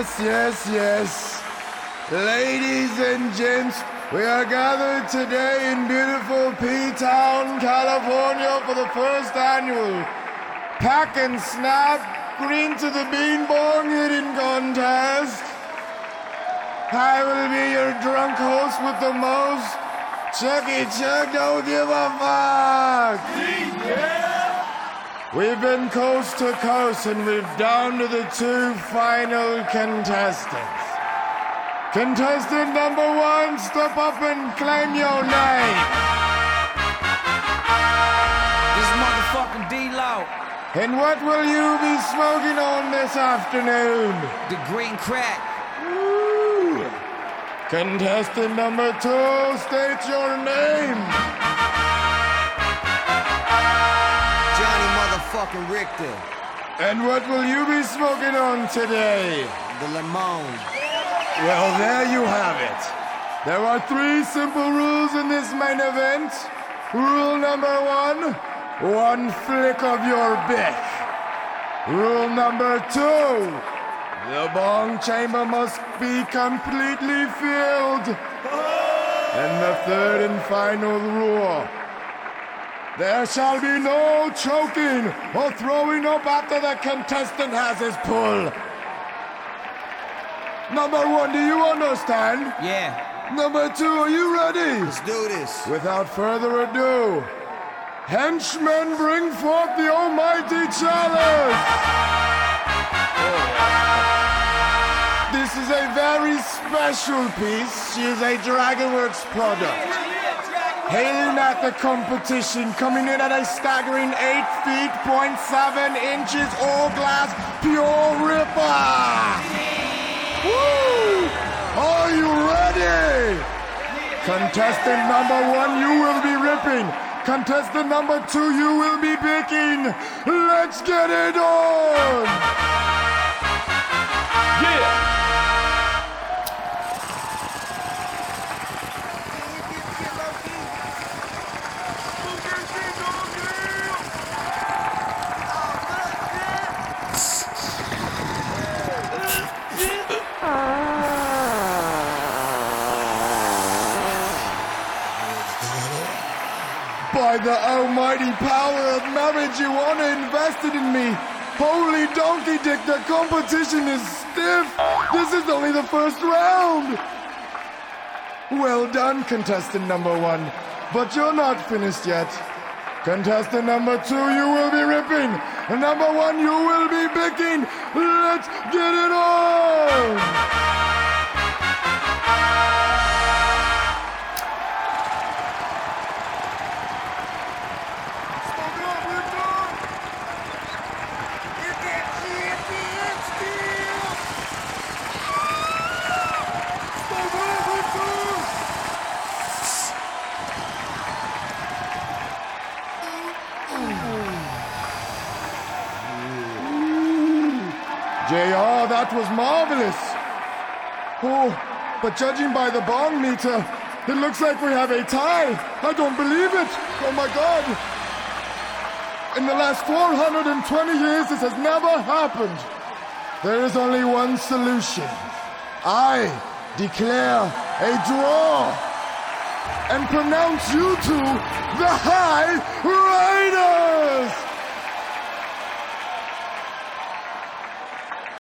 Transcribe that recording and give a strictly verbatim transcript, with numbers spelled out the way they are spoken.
Yes, yes, yes. Ladies and gents, we are gathered today in beautiful P-Town, California for the first annual Pack and Snap Green to the Bean Bong Hitting Contest. I will be your drunk host with the most. Chucky Chuck, don't give a fuck. Yeah. We've been coast to coast and we're down to the two final contestants. Contestant number one, step up and claim your name. This is motherfucking D-Lo. And what will you be smoking on this afternoon? The green crack. Ooh. Contestant number two, state your name. Johnny motherfucking Richter. And what will you be smoking on today? The Limon. Well, there you have it. There are three simple rules in this main event. Rule number one, one flick of your bick. Rule number two, the bong chamber must be completely filled. And the third and final rule, there shall be no choking or throwing up after the contestant has his pull. Number one, do you understand? Yeah. Number two, are you ready? Let's do this. Without further ado, henchmen, bring forth the almighty chalice! This is a very special piece. She is a Dragonworks product. Hailing at the competition, coming in at a staggering eight feet, point seven inches, all glass, pure ripper! Woo! Are you ready? Contestant number one, you will be ripping. Contestant number two, you will be picking. Let's get it on! Yeah! By the almighty power of marijuana invested in me. Holy donkey dick, the competition is stiff. This is only the first round. Well done, contestant number one. But you're not finished yet. Contestant number two, you will be ripping. And number one, you will be picking. Let's get it on. J R, that was marvelous. Oh, but judging by the bong meter, it looks like we have a tie. I don't believe it. Oh my God. In the last four hundred twenty years, this has never happened. There is only one solution. I declare a draw and pronounce you two the High